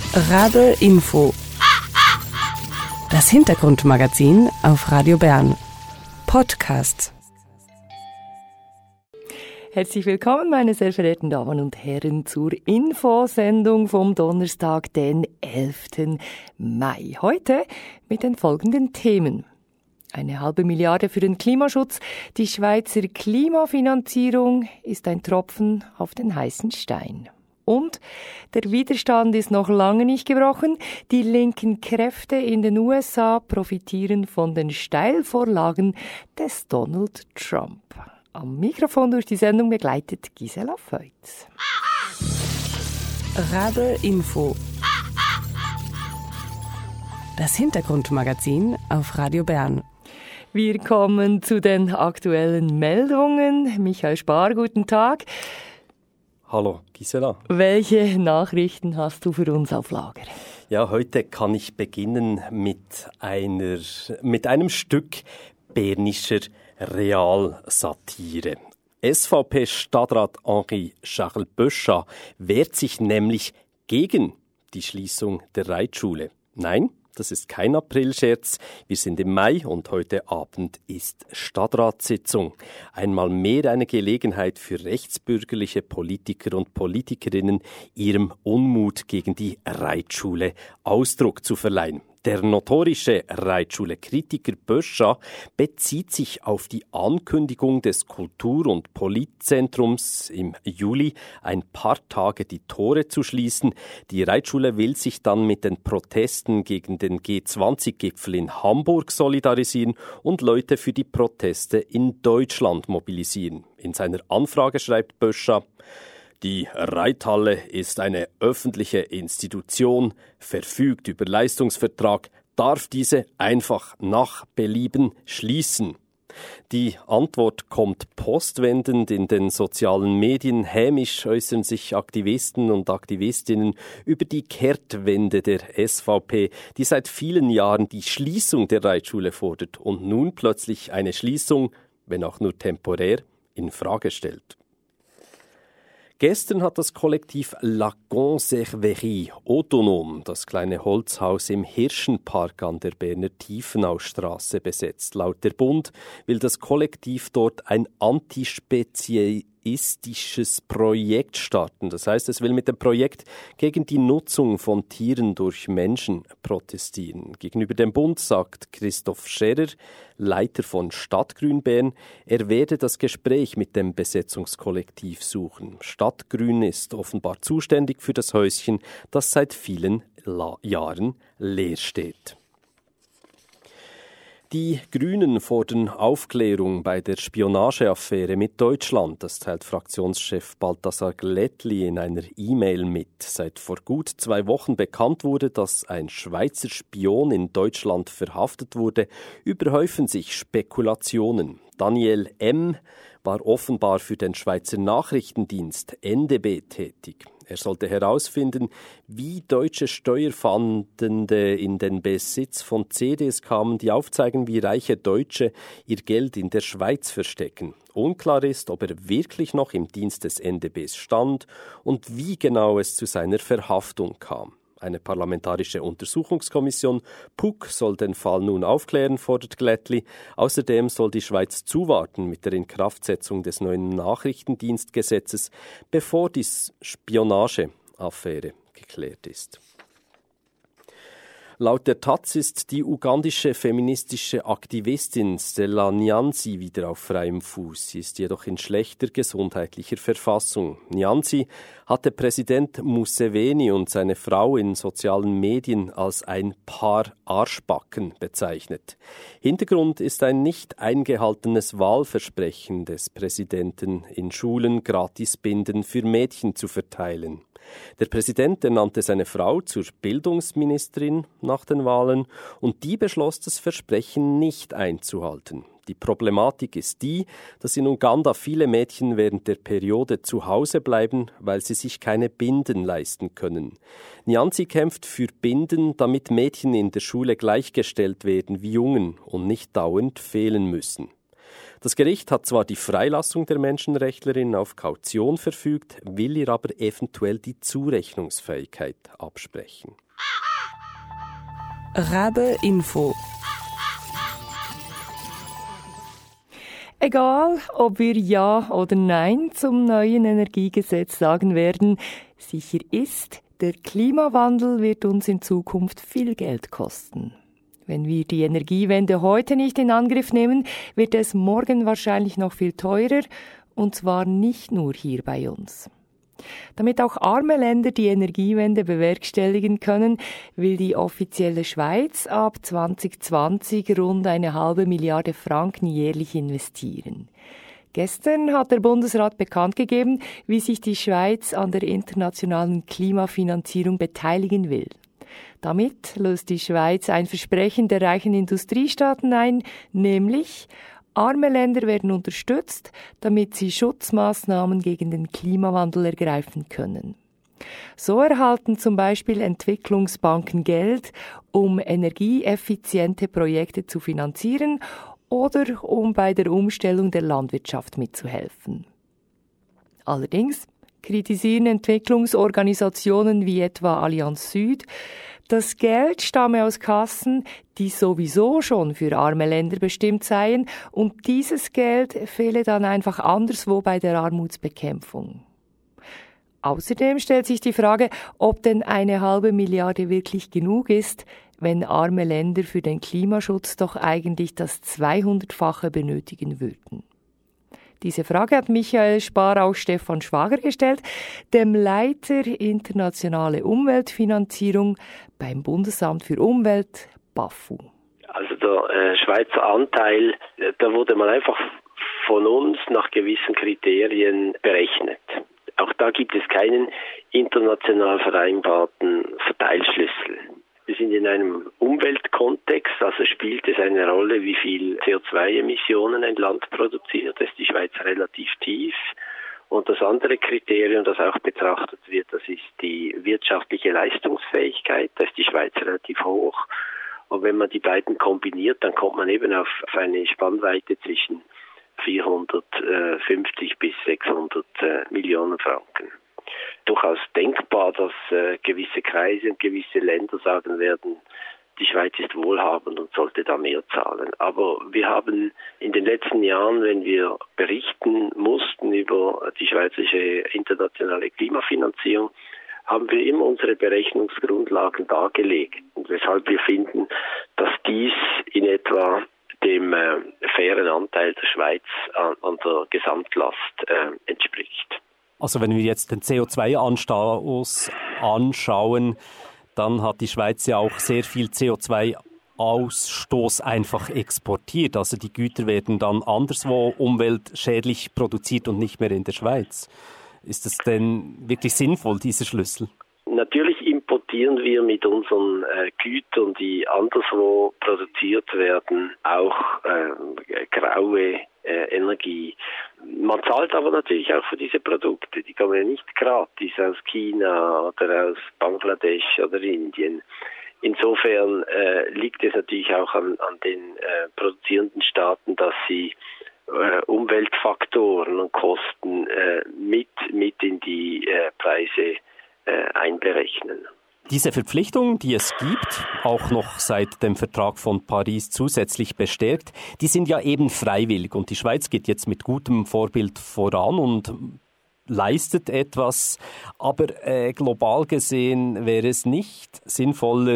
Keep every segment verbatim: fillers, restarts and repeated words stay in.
Radl Info. Das Hintergrundmagazin auf Radio Bern. Podcast. Herzlich willkommen, meine sehr verehrten Damen und Herren, zur Infosendung vom Donnerstag, den elften Mai. Heute mit den folgenden Themen. Eine halbe Milliarde für den Klimaschutz. Die Schweizer Klimafinanzierung ist ein Tropfen auf den heißen Stein. Und der Widerstand ist noch lange nicht gebrochen. Die linken Kräfte in den U S A profitieren von den Steilvorlagen des Donald Trump. Am Mikrofon durch die Sendung begleitet Gisela Feutz. Radl Info. Das Hintergrundmagazin auf Radio Bern. Wir kommen zu den aktuellen Meldungen. Michael Spar, guten Tag. Hallo, Gisela. Welche Nachrichten hast du für uns auf Lager? Ja, heute kann ich beginnen mit einer, mit einem Stück bernischer Realsatire. S V P-Stadtrat Henri Charles Beuchat wehrt sich nämlich gegen die Schließung der Reitschule. Nein, das ist kein Aprilscherz. Wir sind im Mai und heute Abend ist Stadtratssitzung. Einmal mehr eine Gelegenheit für rechtsbürgerliche Politiker und Politikerinnen, ihrem Unmut gegen die Reitschule Ausdruck zu verleihen. Der notorische Reitschule-Kritiker Beuchat bezieht sich auf die Ankündigung des Kultur- und Politzentrums im Juli, ein paar Tage die Tore zu schließen. Die Reitschule will sich dann mit den Protesten gegen den G zwanzig Gipfel in Hamburg solidarisieren und Leute für die Proteste in Deutschland mobilisieren. In seiner Anfrage schreibt Beuchat: Die Reithalle ist eine öffentliche Institution, verfügt über Leistungsvertrag, darf diese einfach nach Belieben schließen. Die Antwort kommt postwendend in den sozialen Medien. Hämisch äußern sich Aktivisten und Aktivistinnen über die Kehrtwende der S V P, die seit vielen Jahren die Schließung der Reitschule fordert und nun plötzlich eine Schließung, wenn auch nur temporär, in Frage stellt. Gestern hat das Kollektiv La Conserverie autonom das kleine Holzhaus im Hirschenpark an der Berner Tiefenaustrasse besetzt. Laut der Bund will das Kollektiv dort ein antispeziistisches Projekt starten. Das heißt, es will mit dem Projekt gegen die Nutzung von Tieren durch Menschen protestieren. Gegenüber dem Bund sagt Christoph Scherer, Leiter von Stadtgrün Bern, er werde das Gespräch mit dem Besetzungskollektiv suchen. Stadtgrün ist offenbar zuständig für das Häuschen, das seit vielen La- Jahren leer steht. Die Grünen fordern Aufklärung bei der Spionageaffäre mit Deutschland. Das teilt Fraktionschef Balthasar Glättli in einer E-Mail mit. Seit vor gut zwei Wochen bekannt wurde, dass ein Schweizer Spion in Deutschland verhaftet wurde, überhäufen sich Spekulationen. Daniel M. war offenbar für den Schweizer Nachrichtendienst N D B tätig. Er sollte herausfinden, wie deutsche Steuerfahndende in den Besitz von C Ds kamen, die aufzeigen, wie reiche Deutsche ihr Geld in der Schweiz verstecken. Unklar ist, ob er wirklich noch im Dienst des N D Bs stand und wie genau es zu seiner Verhaftung kam. Eine parlamentarische Untersuchungskommission P U C soll den Fall nun aufklären, fordert Glättli. Außerdem soll die Schweiz zuwarten mit der Inkraftsetzung des neuen Nachrichtendienstgesetzes, bevor die Spionageaffäre geklärt ist. Laut der Taz ist die ugandische feministische Aktivistin Stella Nyanzi wieder auf freiem Fuß. Sie ist jedoch in schlechter gesundheitlicher Verfassung. Nyanzi hatte Präsident Museveni und seine Frau in sozialen Medien als ein Paar Arschbacken bezeichnet. Hintergrund ist ein nicht eingehaltenes Wahlversprechen des Präsidenten, in Schulen Gratisbinden für Mädchen zu verteilen. Der Präsident ernannte seine Frau zur Bildungsministerin nach den Wahlen und die beschloss, das Versprechen nicht einzuhalten. Die Problematik ist die, dass in Uganda viele Mädchen während der Periode zu Hause bleiben, weil sie sich keine Binden leisten können. Nyanzi kämpft für Binden, damit Mädchen in der Schule gleichgestellt werden wie Jungen und nicht dauernd fehlen müssen. Das Gericht hat zwar die Freilassung der Menschenrechtlerin auf Kaution verfügt, will ihr aber eventuell die Zurechnungsfähigkeit absprechen. Rabe Info. Egal, ob wir Ja oder Nein zum neuen Energiegesetz sagen werden, sicher ist, der Klimawandel wird uns in Zukunft viel Geld kosten. Wenn wir die Energiewende heute nicht in Angriff nehmen, wird es morgen wahrscheinlich noch viel teurer, und zwar nicht nur hier bei uns. Damit auch arme Länder die Energiewende bewerkstelligen können, will die offizielle Schweiz ab zwanzig zwanzig rund eine halbe Milliarde Franken jährlich investieren. Gestern hat der Bundesrat bekannt gegeben, wie sich die Schweiz an der internationalen Klimafinanzierung beteiligen will. Damit löst die Schweiz ein Versprechen der reichen Industriestaaten ein, nämlich arme Länder werden unterstützt, damit sie Schutzmaßnahmen gegen den Klimawandel ergreifen können. So erhalten zum Beispiel Entwicklungsbanken Geld, um energieeffiziente Projekte zu finanzieren oder um bei der Umstellung der Landwirtschaft mitzuhelfen. Allerdings kritisieren Entwicklungsorganisationen wie etwa Allianz Süd, das Geld stamme aus Kassen, die sowieso schon für arme Länder bestimmt seien, und dieses Geld fehle dann einfach anderswo bei der Armutsbekämpfung. Außerdem stellt sich die Frage, ob denn eine halbe Milliarde wirklich genug ist, wenn arme Länder für den Klimaschutz doch eigentlich das zweihundertfache benötigen würden. Diese Frage hat Michael Spar auch Stefan Schwager gestellt, dem Leiter internationale Umweltfinanzierung beim Bundesamt für Umwelt, BAFU. Also der äh, Schweizer Anteil, da wurde mal einfach von uns nach gewissen Kriterien berechnet. Auch da gibt es keinen international vereinbarten Verteilschlüssel. Wir sind in einem Umweltkontext, also spielt es eine Rolle, wie viel C O zwei Emissionen ein Land produziert. Da ist die Schweiz relativ tief. Und das andere Kriterium, das auch betrachtet wird, das ist die wirtschaftliche Leistungsfähigkeit. Da ist die Schweiz relativ hoch. Und wenn man die beiden kombiniert, dann kommt man eben auf eine Spannweite zwischen vierhundertfünfzig bis sechshundert Millionen Franken. Durchaus denkbar, dass äh, gewisse Kreise und gewisse Länder sagen werden, die Schweiz ist wohlhabend und sollte da mehr zahlen. Aber wir haben in den letzten Jahren, wenn wir berichten mussten über die schweizerische internationale Klimafinanzierung, haben wir immer unsere Berechnungsgrundlagen dargelegt, und weshalb wir finden, dass dies in etwa dem äh, fairen Anteil der Schweiz an, an der Gesamtlast äh, entspricht. Also wenn wir jetzt den C O zwei Ausstoß anschauen, dann hat die Schweiz ja auch sehr viel C O zwei Ausstoß einfach exportiert. Also die Güter werden dann anderswo umweltschädlich produziert und nicht mehr in der Schweiz. Ist es denn wirklich sinnvoll, dieser Schlüssel? Natürlich importieren wir mit unseren äh, Gütern, die anderswo produziert werden, auch äh, graue äh, Energie. Man zahlt aber natürlich auch für diese Produkte. Die kommen ja nicht gratis aus China oder aus Bangladesch oder Indien. Insofern äh, liegt es natürlich auch an, an den äh, produzierenden Staaten, dass sie äh, Umweltfaktoren und Kosten äh, mit, mit in die äh, Preise einberechnen. Diese Verpflichtung, die es gibt, auch noch seit dem Vertrag von Paris zusätzlich bestärkt, die sind ja eben freiwillig, und die Schweiz geht jetzt mit gutem Vorbild voran und leistet etwas, aber äh, global gesehen wäre es nicht sinnvoller,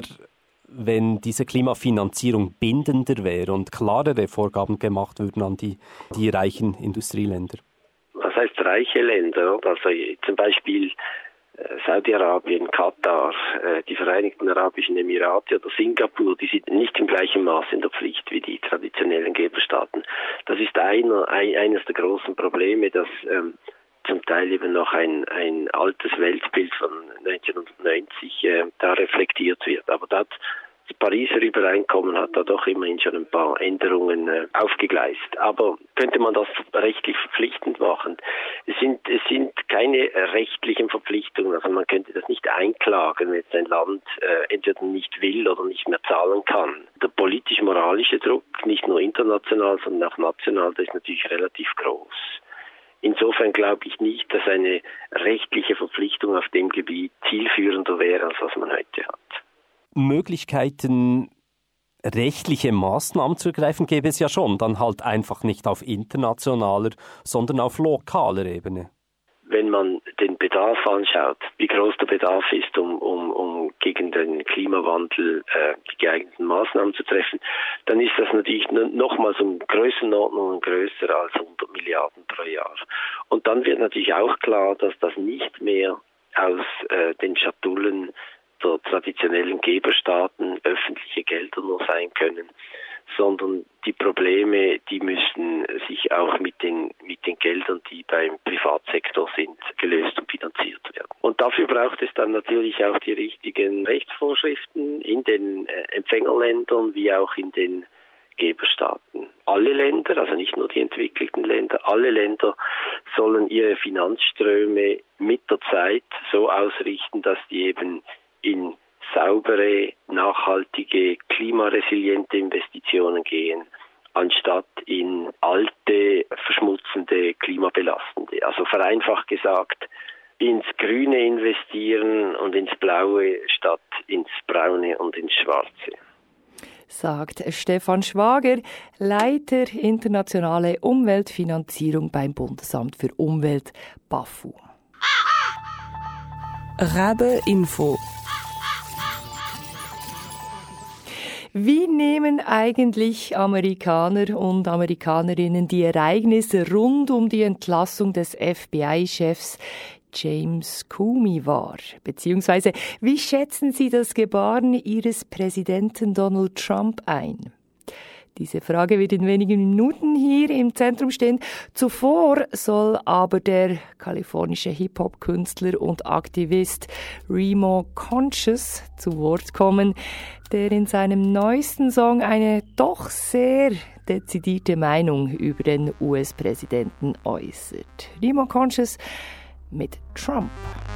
wenn diese Klimafinanzierung bindender wäre und klarere Vorgaben gemacht würden an die, die reichen Industrieländer. Was heißt reiche Länder? Also zum Beispiel Saudi-Arabien, Katar, die Vereinigten Arabischen Emirate oder Singapur, die sind nicht im gleichen Maß in der Pflicht wie die traditionellen Geberstaaten. Das ist einer, ein, eines der großen Probleme, dass ähm, zum Teil eben noch ein, ein altes Weltbild von neunzehnhundertneunzig äh, da reflektiert wird. Aber dort Das Pariser Übereinkommen hat da doch immerhin schon ein paar Änderungen äh, aufgegleist. Aber könnte man das rechtlich verpflichtend machen? Es sind, es sind keine rechtlichen Verpflichtungen. Also man könnte das nicht einklagen, wenn jetzt ein Land äh, entweder nicht will oder nicht mehr zahlen kann. Der politisch-moralische Druck, nicht nur international, sondern auch national, der ist natürlich relativ groß. Insofern glaube ich nicht, dass eine rechtliche Verpflichtung auf dem Gebiet zielführender wäre, als was man heute hat. Möglichkeiten, rechtliche Maßnahmen zu ergreifen, gäbe es ja schon, dann halt einfach nicht auf internationaler, sondern auf lokaler Ebene. Wenn man den Bedarf anschaut, wie groß der Bedarf ist, um, um, um gegen den Klimawandel äh, die geeigneten Maßnahmen zu treffen, dann ist das natürlich nochmals um Größenordnungen größer als hundert Milliarden pro Jahr. Und dann wird natürlich auch klar, dass das nicht mehr aus äh, den Schatullen der traditionellen Geberstaaten öffentliche Gelder nur sein können, sondern die Probleme, die müssen sich auch mit den, mit den Geldern, die beim Privatsektor sind, gelöst und finanziert werden. Und dafür braucht es dann natürlich auch die richtigen Rechtsvorschriften in den Empfängerländern wie auch in den Geberstaaten. Alle Länder, also nicht nur die entwickelten Länder, alle Länder sollen ihre Finanzströme mit der Zeit so ausrichten, dass die eben in saubere, nachhaltige, klimaresiliente Investitionen gehen, anstatt in alte, verschmutzende, klimabelastende. Also vereinfacht gesagt, ins Grüne investieren und ins Blaue statt ins Braune und ins Schwarze. Sagt Stefan Schwager, Leiter internationale Umweltfinanzierung beim Bundesamt für Umwelt, BAFU. Rabe Info. Wie nehmen eigentlich Amerikaner und Amerikanerinnen die Ereignisse rund um die Entlassung des F B I-Chefs James Comey wahr? Beziehungsweise, wie schätzen Sie das Gebaren Ihres Präsidenten Donald Trump ein? Diese Frage wird in wenigen Minuten hier im Zentrum stehen. Zuvor soll aber der kalifornische Hip-Hop-Künstler und Aktivist Remo Conscious zu Wort kommen, der in seinem neuesten Song eine doch sehr dezidierte Meinung über den U S-Präsidenten äußert. Remo Conscious mit Trump.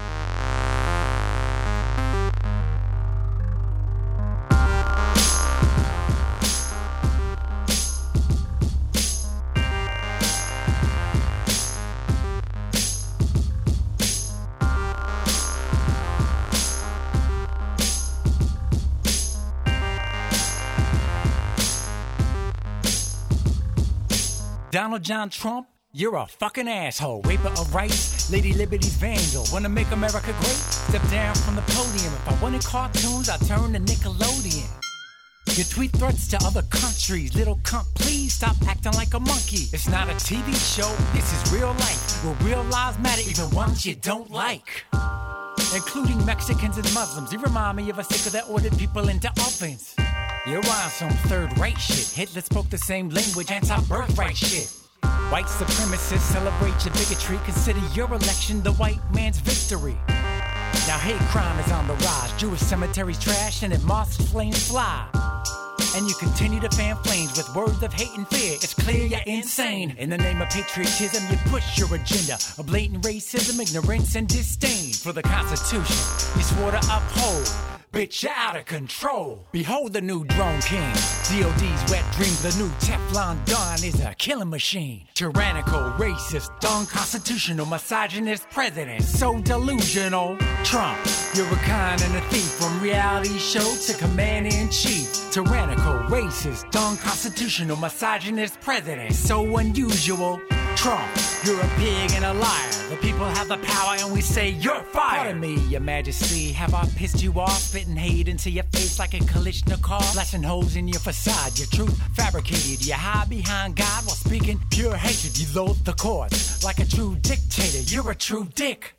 Donald John Trump, you're a fucking asshole. Raper of rights, Lady Liberty's vandal. Wanna make America great? Step down from the podium. If I wanted cartoons, I'd turn to Nickelodeon. You tweet threats to other countries. Little cunt, please stop acting like a monkey. It's not a T V show, this is real life. Where real lives matter, even ones you don't like. Including Mexicans and Muslims. You remind me of a sicker that ordered people into ovens. You're on some third-rate shit. Hitler spoke the same language, anti-birthright shit. White supremacists celebrate your bigotry. Consider your election the white man's victory. Now hate crime is on the rise. Jewish cemeteries trash and at mosques flames fly. And you continue to fan flames with words of hate and fear. It's clear you're insane. In the name of patriotism, you push your agenda of blatant racism, ignorance, and disdain for the Constitution you swore to uphold. Bitch, you're out of control. Behold the new drone king. D O D's wet dreams. The new Teflon Don is a killing machine. Tyrannical, racist, unconstitutional, misogynist president. So delusional. Trump, you're a con and a thief. From reality show to commander-in-chief. Tyrannical, racist, unconstitutional, misogynist president. So unusual. Trump, you're a pig and a liar. The people have the power and we say you're fired. Pardon me, your majesty, have I pissed you off? Spitting hate into your face like a Kalishnikov. Flashing holes in your facade, your truth fabricated. You hide behind God while speaking pure hatred. You loathe the courts like a true dictator. You're a true dick.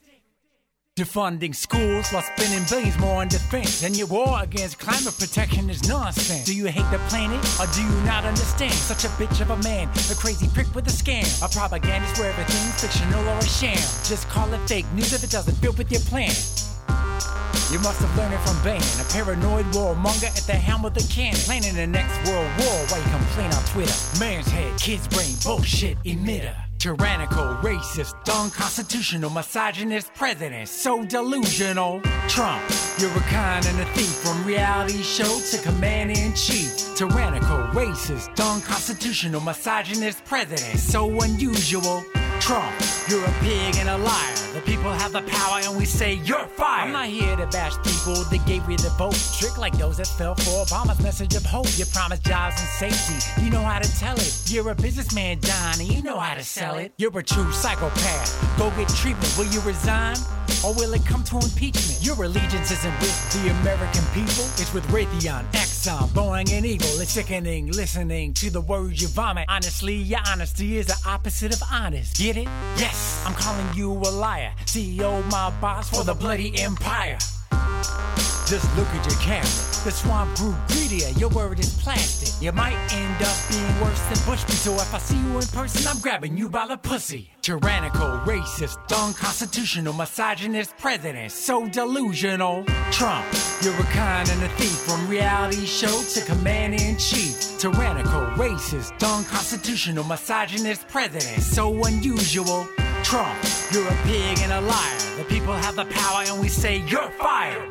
Defunding schools while spending billions more on defense. And your war against climate protection is nonsense. Do you hate the planet or do you not understand? Such a bitch of a man, a crazy prick with a scam. A propagandist where everything's fictional or a sham. Just call it fake news if it doesn't fit with your plan. You must have learned it from Bane, a paranoid warmonger at the helm of the cannon, planning the next world war while you complain on Twitter. Man's head, kid's brain, bullshit emitter. Tyrannical, racist, unconstitutional, misogynist president, so delusional. Trump, you're a con and a thief, from reality show to commander-in-chief. Tyrannical, racist, unconstitutional, misogynist president, so unusual. Trump, you're a pig and a liar. The people have the power and we say you're fired. I'm not here to bash people that gave you the vote. Trick like those that fell for Obama's message of hope. You promised jobs and safety, you know how to tell it. You're a businessman, Don, and you know how to sell it. You're a true psychopath. Go get treatment. Will you resign? Or will it come to impeachment? Your allegiance isn't with the American people. It's with Raytheon, Exxon, Boeing, and Eagle. It's sickening listening to the words you vomit. Honestly, your honesty is the opposite of honest. Get it? Yes, I'm calling you a liar. C E O, my boss for the bloody empire. Just look at your camera. The swamp grew greedier. Your word is plastic. You might end up being worse than Bushby. So if I see you in person, I'm grabbing you by the pussy. Tyrannical, racist, unconstitutional, misogynist president, so delusional. Trump, you're a con and a thief, from reality show to commander-in-chief. Tyrannical, racist, unconstitutional, misogynist president, so unusual. Trump, you're a pig and a liar. The people have the power and we say you're fired.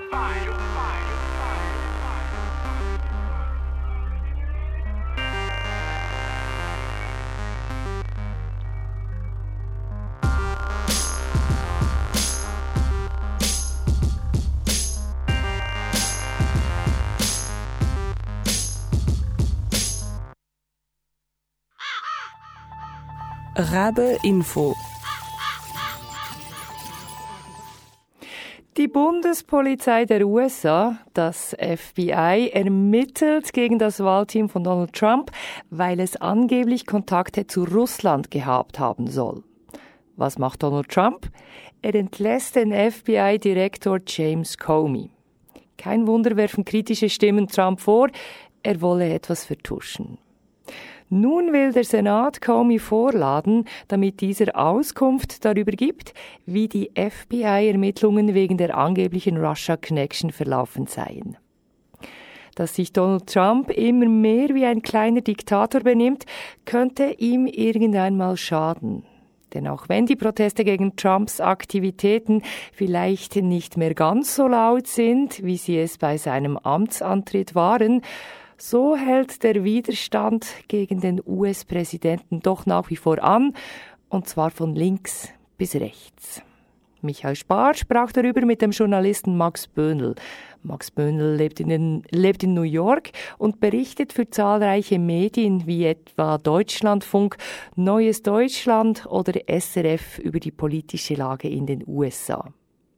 Rabe Info. Die Bundespolizei der U S A, das F B I, ermittelt gegen das Wahlteam von Donald Trump, weil es angeblich Kontakte zu Russland gehabt haben soll. Was macht Donald Trump? Er entlässt den F B I-Direktor James Comey. Kein Wunder werfen kritische Stimmen Trump vor, er wolle etwas vertuschen. Nun will der Senat Comey vorladen, damit dieser Auskunft darüber gibt, wie die F B I-Ermittlungen wegen der angeblichen Russia Connection verlaufen seien. Dass sich Donald Trump immer mehr wie ein kleiner Diktator benimmt, könnte ihm irgendeinmal schaden. Denn auch wenn die Proteste gegen Trumps Aktivitäten vielleicht nicht mehr ganz so laut sind, wie sie es bei seinem Amtsantritt waren, so hält der Widerstand gegen den U S-Präsidenten doch nach wie vor an, und zwar von links bis rechts. Michael Spar sprach darüber mit dem Journalisten Max Böhnl. Max Böhnl lebt in, den, lebt in New York und berichtet für zahlreiche Medien wie etwa Deutschlandfunk, Neues Deutschland oder S R F über die politische Lage in den U S A.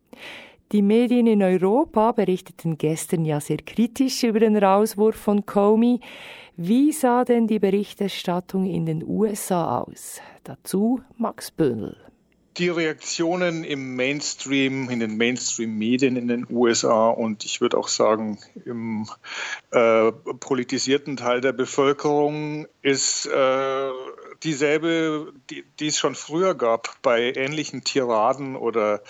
Die Medien in Europa berichteten gestern ja sehr kritisch über den Rauswurf von Comey. Wie sah denn die Berichterstattung in den U S A aus? Dazu Max Böhnl. Die Reaktionen im Mainstream, in den Mainstream-Medien in den U S A und ich würde auch sagen im äh, politisierten Teil der Bevölkerung ist äh, dieselbe, die, die es schon früher gab bei ähnlichen Tiraden oder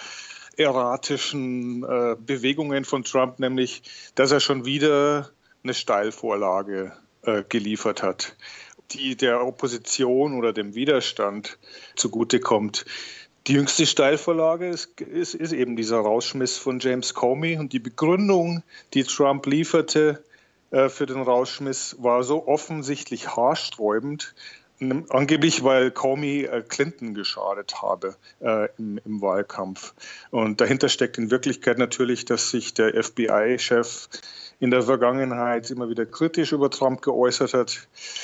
erratischen äh, Bewegungen von Trump, nämlich, dass er schon wieder eine Steilvorlage äh, geliefert hat, die der Opposition oder dem Widerstand zugutekommt. Die jüngste Steilvorlage ist, ist, ist eben dieser Rausschmiss von James Comey und die Begründung, die Trump lieferte äh, für den Rausschmiss, war so offensichtlich haarsträubend, angeblich, weil Comey äh, Clinton geschadet habe äh, im, im Wahlkampf. Und dahinter steckt in Wirklichkeit natürlich, dass sich der F B I-Chef in der Vergangenheit immer wieder kritisch über Trump geäußert hat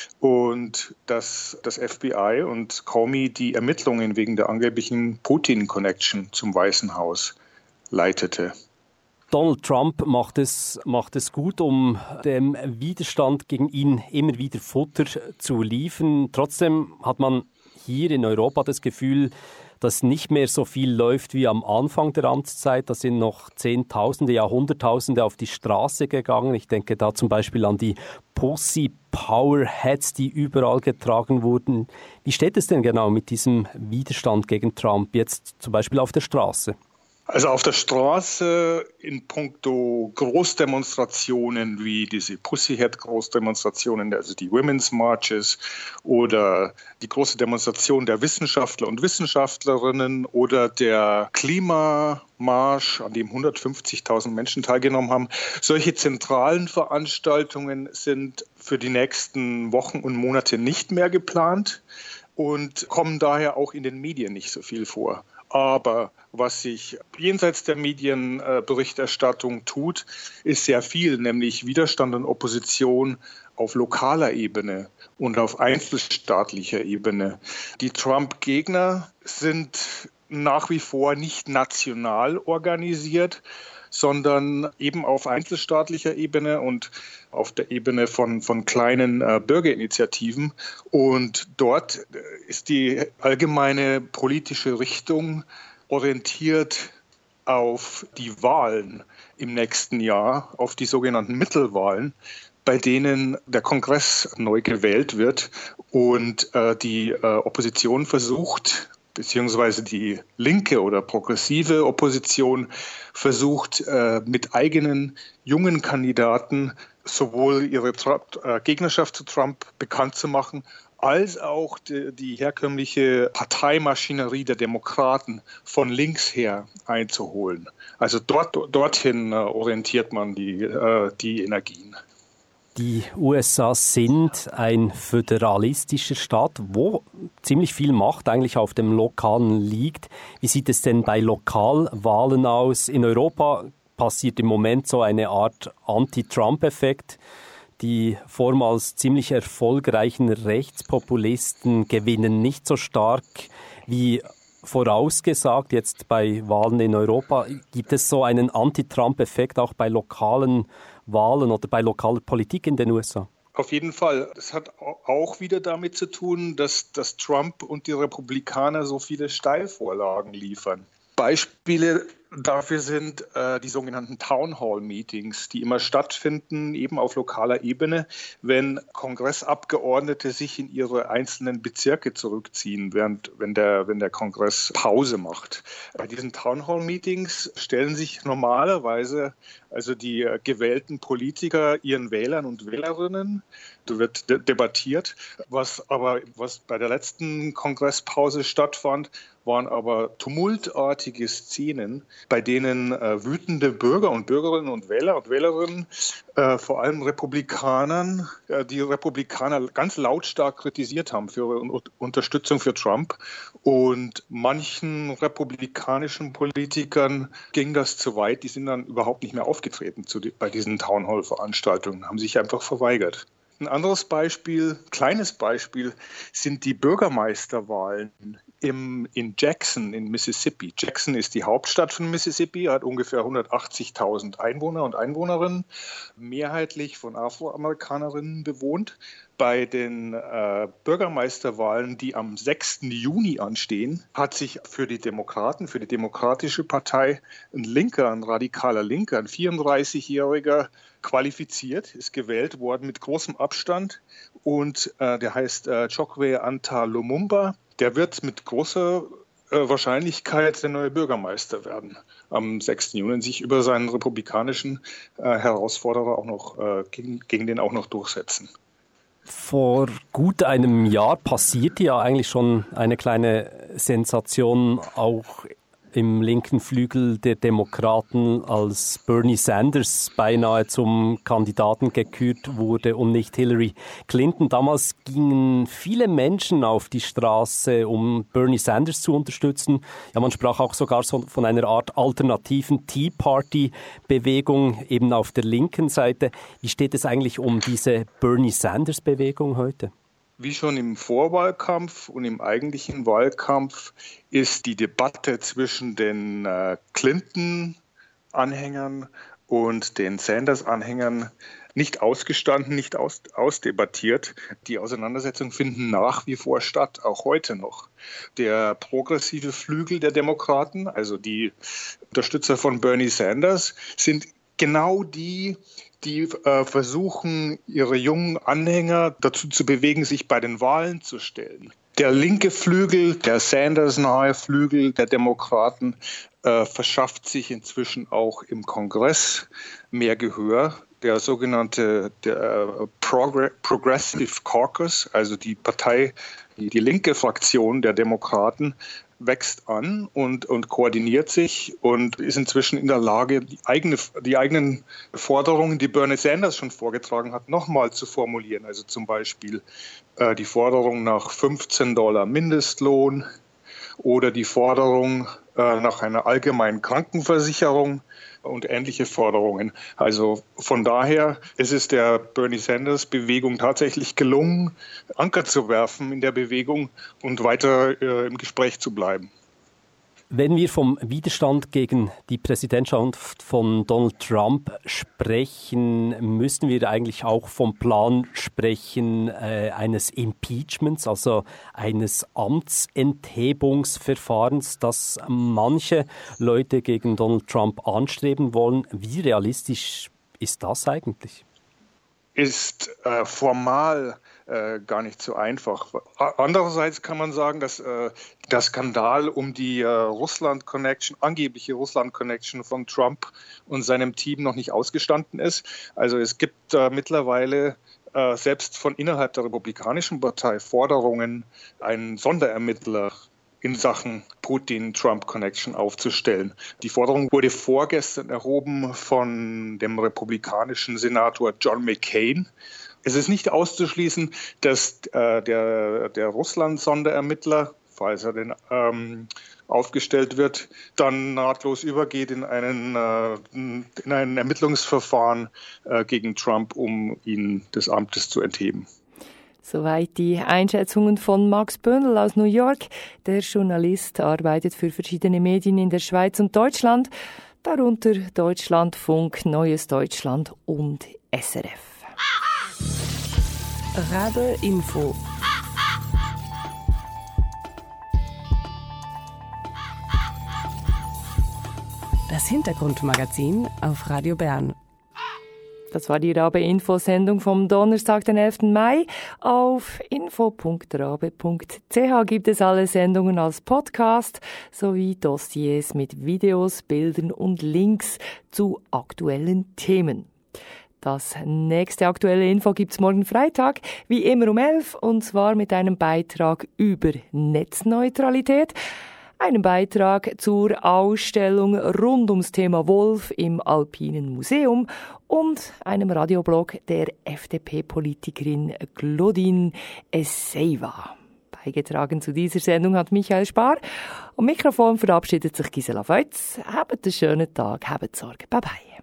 und dass das F B I und Comey die Ermittlungen wegen der angeblichen Putin-Connection zum Weißen Haus leitete. Donald Trump macht es, macht es gut, um dem Widerstand gegen ihn immer wieder Futter zu liefern. Trotzdem hat man hier in Europa das Gefühl, dass nicht mehr so viel läuft wie am Anfang der Amtszeit. Da sind noch Zehntausende, ja Hunderttausende auf die Straße gegangen. Ich denke da zum Beispiel an die Pussy Power Hats, die überall getragen wurden. Wie steht es denn genau mit diesem Widerstand gegen Trump jetzt zum Beispiel auf der Straße? Also auf der Straße in puncto Großdemonstrationen wie diese Pussyhead-Großdemonstrationen, also die Women's Marches oder die große Demonstration der Wissenschaftler und Wissenschaftlerinnen oder der Klimamarsch, an dem hundertfünfzigtausend Menschen teilgenommen haben. Solche zentralen Veranstaltungen sind für die nächsten Wochen und Monate nicht mehr geplant und kommen daher auch in den Medien nicht so viel vor. Aber was sich jenseits der Medienberichterstattung tut, ist sehr viel, nämlich Widerstand und Opposition auf lokaler Ebene und auf einzelstaatlicher Ebene. Die Trump-Gegner sind nach wie vor nicht national organisiert, sondern eben auf einzelstaatlicher Ebene und auf der Ebene von, von kleinen äh, Bürgerinitiativen. Und dort ist die allgemeine politische Richtung orientiert auf die Wahlen im nächsten Jahr, auf die sogenannten Mittelwahlen, bei denen der Kongress neu gewählt wird und äh, die äh, Opposition versucht, beziehungsweise die linke oder progressive Opposition versucht, äh, mit eigenen jungen Kandidaten sowohl ihre Trump, äh, Gegnerschaft zu Trump bekannt zu machen, als auch die, die herkömmliche Parteimaschinerie der Demokraten von links her einzuholen. Also dort, dorthin äh, orientiert man die, äh, die Energien. Die U S A sind ein föderalistischer Staat, wo ziemlich viel Macht eigentlich auf dem Lokalen liegt. Wie sieht es denn bei Lokalwahlen aus? In Europa passiert im Moment so eine Art Anti-Trump-Effekt. Die vormals ziemlich erfolgreichen Rechtspopulisten gewinnen nicht so stark wie vorausgesagt. Jetzt bei Wahlen in Europa gibt es so einen Anti-Trump-Effekt auch bei lokalen Wahlen oder bei lokaler Politik in den U S A? Auf jeden Fall. Das hat auch wieder damit zu tun, dass, dass Trump und die Republikaner so viele Steilvorlagen liefern. Beispiele dafür sind äh, die sogenannten Town Hall Meetings, die immer stattfinden, eben auf lokaler Ebene, wenn Kongressabgeordnete sich in ihre einzelnen Bezirke zurückziehen, während wenn der, wenn der Kongress Pause macht. Bei diesen Town Hall Meetings stellen sich normalerweise also die äh, gewählten Politiker ihren Wählern und Wählerinnen. Da wird de- debattiert. Was aber was bei der letzten Kongresspause stattfand, waren aber tumultartige Szenen, bei denen äh, wütende Bürger und Bürgerinnen und Wähler und Wählerinnen, äh, vor allem Republikanern, äh, die Republikaner ganz lautstark kritisiert haben für ihre Un- Unterstützung für Trump. Und manchen republikanischen Politikern ging das zu weit. Die sind dann überhaupt nicht mehr aufgetreten zu die, bei diesen Townhall-Veranstaltungen, haben sich einfach verweigert. Ein anderes Beispiel, kleines Beispiel, sind die Bürgermeisterwahlen im, in Jackson in Mississippi. Jackson ist die Hauptstadt von Mississippi, hat ungefähr hundertachtzigtausend Einwohner und Einwohnerinnen, mehrheitlich von Afroamerikanerinnen bewohnt. Bei den äh, Bürgermeisterwahlen, die am sechsten Juni anstehen, hat sich für die Demokraten, für die Demokratische Partei ein Linker, ein radikaler Linker, ein vierunddreißigjähriger qualifiziert, ist gewählt worden mit großem Abstand und äh, der heißt äh, Chokwe Anta Lumumba. Der wird mit großer äh, Wahrscheinlichkeit der neue Bürgermeister werden am sechsten Juni und sich über seinen republikanischen äh, Herausforderer auch noch äh, gegen, gegen den auch noch durchsetzen. Vor gut einem Jahr passierte ja eigentlich schon eine kleine Sensation auch im linken Flügel der Demokraten, als Bernie Sanders beinahe zum Kandidaten gekürt wurde und nicht Hillary Clinton. Damals gingen viele Menschen auf die Straße, um Bernie Sanders zu unterstützen. Ja, man sprach auch sogar so von einer Art alternativen Tea Party-Bewegung eben auf der linken Seite. Wie steht es eigentlich um diese Bernie Sanders-Bewegung heute? Wie schon im Vorwahlkampf und im eigentlichen Wahlkampf ist die Debatte zwischen den äh, Clinton-Anhängern und den Sanders-Anhängern nicht ausgestanden, nicht aus, ausdebattiert. Die Auseinandersetzungen finden nach wie vor statt, auch heute noch. Der progressive Flügel der Demokraten, also die Unterstützer von Bernie Sanders, sind genau die, die äh, versuchen, ihre jungen Anhänger dazu zu bewegen, sich bei den Wahlen zu stellen. Der linke Flügel, der Sanders-nahe Flügel der Demokraten äh, verschafft sich inzwischen auch im Kongress mehr Gehör. Der sogenannte der Progr- Progressive Caucus, also die Partei, die, die linke Fraktion der Demokraten, wächst an und, und koordiniert sich und ist inzwischen in der Lage, die, eigene, die eigenen Forderungen, die Bernie Sanders schon vorgetragen hat, nochmal zu formulieren. Also zum Beispiel äh, die Forderung nach fünfzehn Dollar Mindestlohn oder die Forderung äh, nach einer allgemeinen Krankenversicherung und ähnliche Forderungen. Also von daher ist es der Bernie Sanders-Bewegung tatsächlich gelungen, Anker zu werfen in der Bewegung und weiter äh, im Gespräch zu bleiben. Wenn wir vom Widerstand gegen die Präsidentschaft von Donald Trump sprechen, müssen wir eigentlich auch vom Plan sprechen äh, eines Impeachments, also eines Amtsenthebungsverfahrens, das manche Leute gegen Donald Trump anstreben wollen. Wie realistisch ist das eigentlich? Ist äh, formal äh, gar nicht so einfach. Andererseits kann man sagen, dass äh, der Skandal um die äh, Russland-Connection, angebliche Russland-Connection von Trump und seinem Team noch nicht ausgestanden ist. Also es gibt äh, mittlerweile äh, selbst von innerhalb der Republikanischen Partei Forderungen, einen Sonderermittler in Sachen Putin-Trump-Connection aufzustellen. Die Forderung wurde vorgestern erhoben von dem republikanischen Senator John McCain. Es ist nicht auszuschließen, dass äh, der, der Russland-Sonderermittler, falls er denn ähm, aufgestellt wird, dann nahtlos übergeht in, einen, äh, in ein Ermittlungsverfahren äh, gegen Trump, um ihn des Amtes zu entheben. Soweit die Einschätzungen von Max Böhnl aus New York. Der Journalist arbeitet für verschiedene Medien in der Schweiz und Deutschland, darunter Deutschlandfunk, Neues Deutschland und S R F. Rabe Info. Das Hintergrundmagazin auf Radio Bern. Das war die Rabe-Info-Sendung vom Donnerstag, den elften Mai. Auf info punkt rabe punkt c h gibt es alle Sendungen als Podcast sowie Dossiers mit Videos, Bildern und Links zu aktuellen Themen. Das nächste aktuelle Info gibt's morgen Freitag, wie immer um elf, und zwar mit einem Beitrag über Netzneutralität. Einen Beitrag zur Ausstellung rund ums Thema Wolf im Alpinen Museum und einem Radioblog der F D P-Politikerin Claudine Esseiva. Beigetragen zu dieser Sendung hat Michael Spar. Am Mikrofon verabschiedet sich Gisela Feutz. Habt einen schönen Tag, habt Sorge. Bye bye.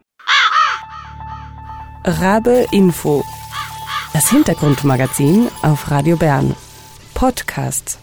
Rabe Info. Das Hintergrundmagazin auf Radio Bern. Podcast.